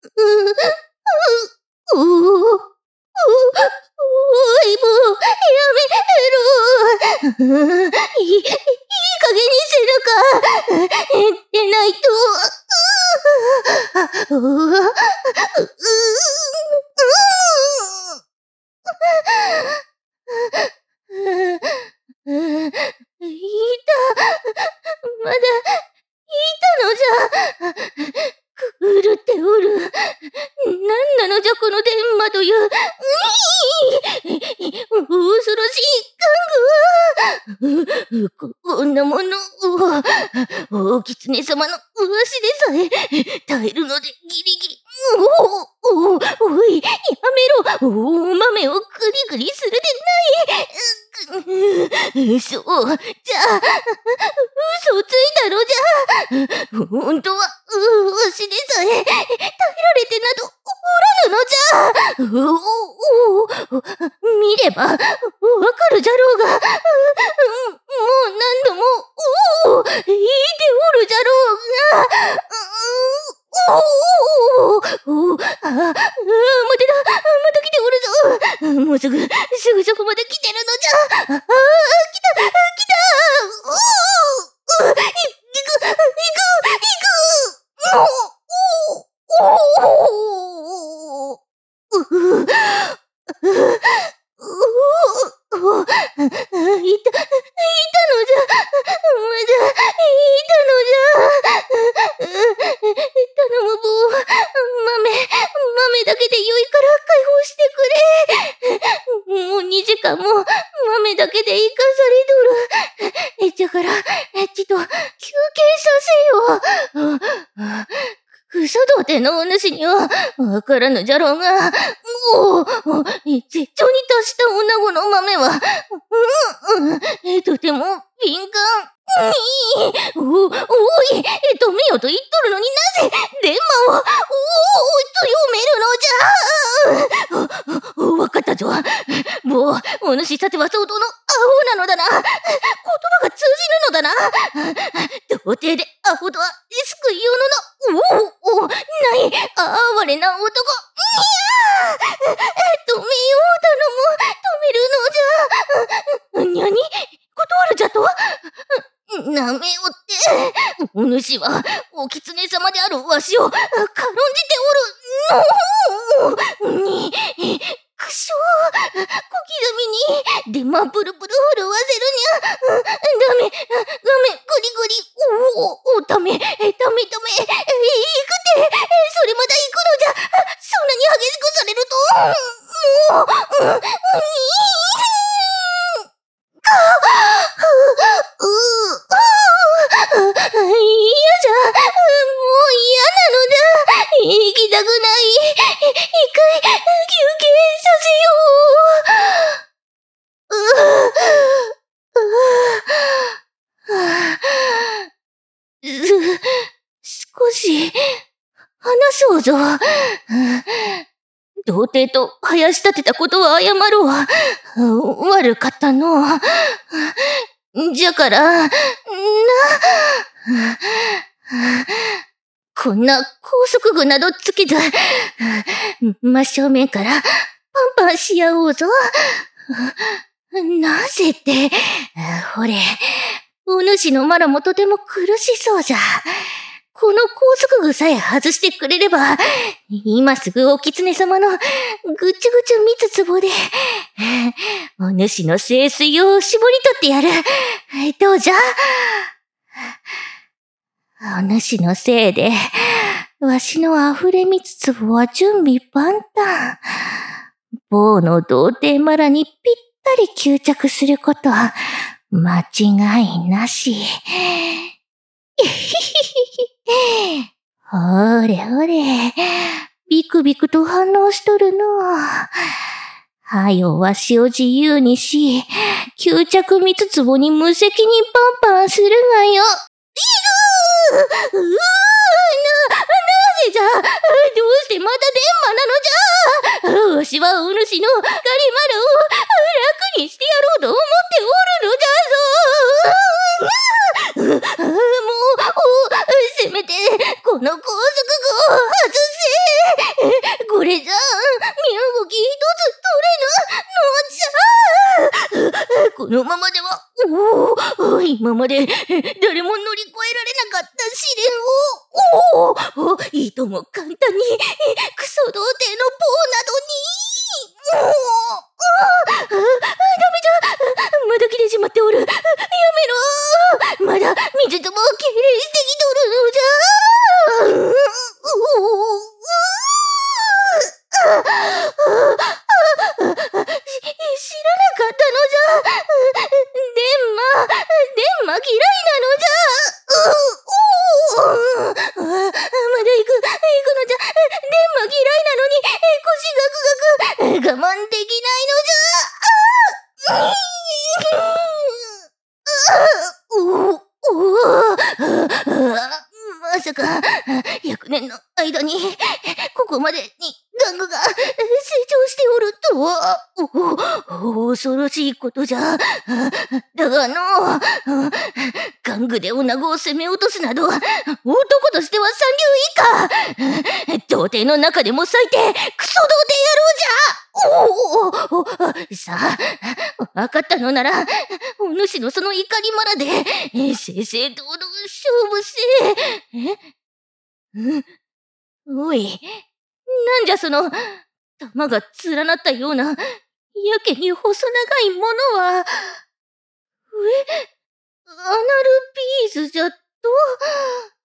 おい、もう、やめろ。いい加減にせぬか。でないと。まだ、いたのじゃ。狂っておる。何なのじゃこの電話という。恐ろしい玩具は。こんなものを、お狐様のわしでさえ耐えるのでギリギリ。おい、やめろ。お豆をグリグリするでない。そう、じゃあ、嘘をついたのじゃ。本当は、わしでさえ耐えられてなどおらぬのじゃ。見ればわかるじゃろうが、もう何度も言っておるじゃろうが。まただ、また来ておるぞ。もうすぐそこまで来てるのじゃ。来た。行く。いたのじゃ。まだいたのじゃ。頼む棒。豆だけでよいから解放してくれ。もう2時間も豆だけで生かされとる。じゃから、ちと休憩させよう。草童貞のお主にはわからぬじゃろうが、絶頂に達した女子の豆は、とても敏感。おい、止めよと言っとるのになぜ電話を、と読めるのじゃ。わかったぞ。もう、お主さては相当のアホなのだな。言葉が通じるのだな。童貞でアホとは救いようのない、哀れな男。止めよう、頼む、止めるのじゃ。にゃに、断るじゃと？なめおって、お主はお狐様であるわしを軽んじておる。くしょう、小刻みに電話ブルブル震わせるにゃ。ダメ、グリグリ、ダメ、いくて、それまだ行くのじゃ。そんなに激しくされると、嫌じゃ。もう嫌なのじゃ。行きたくない。一回休憩させよう。少し話そうぞ。童貞と林立てたことは謝ろう。悪かったの。じゃから、こんな高速具などつけず、真正面からパンパンし合おうぞ。なぜって、ほれ、お主のマラもとても苦しそうじゃ。この高速具さえ外してくれれば、今すぐお狐様のぐちゅぐちゅ蜜壺で、お主の聖水を絞り取ってやる。どうじゃ？お主のせいで、わしの溢れ蜜壺は準備万端。某の童貞マラにぴったり吸着することは間違いなし。ほれほれ、ビクビクと反応しとるの。はよわしを自由にし、吸着蜜壺に無責任パンパンするがよ。なぜじゃ？どうしてまた電話なのじゃ？わしはお主のガリマルを楽にしてやろうと思っておるのじゃぞ。もう、せめて、この高速具をせこれじゃ、身動き一つ取れぬのじゃこのままでは、今まで誰も乗り越えられなかった試練を、いとも簡単にクソ童貞の棒などに、ダメじゃ、まだ切れちまっておる。やめろ。まだ水玉を敬礼してきとるのじゃ。知らなかったのじゃ。デンマ嫌いなのじゃ。まだ行くのじゃ。デンマ嫌いなのに腰ガクガク我慢できないのじゃ。まさか100年の間にここまでに玩具が成長しておるとは恐ろしいことじゃ。だが玩具で女子を攻め落とすなど男としては三流以下。童貞の中でも最低クソ童貞野郎じゃ。さあ分かったのならお主のその怒りまらで正々堂々勝負せおい、なんじゃその玉が連なったようなやけに細長いものは。アナルビーズじゃと。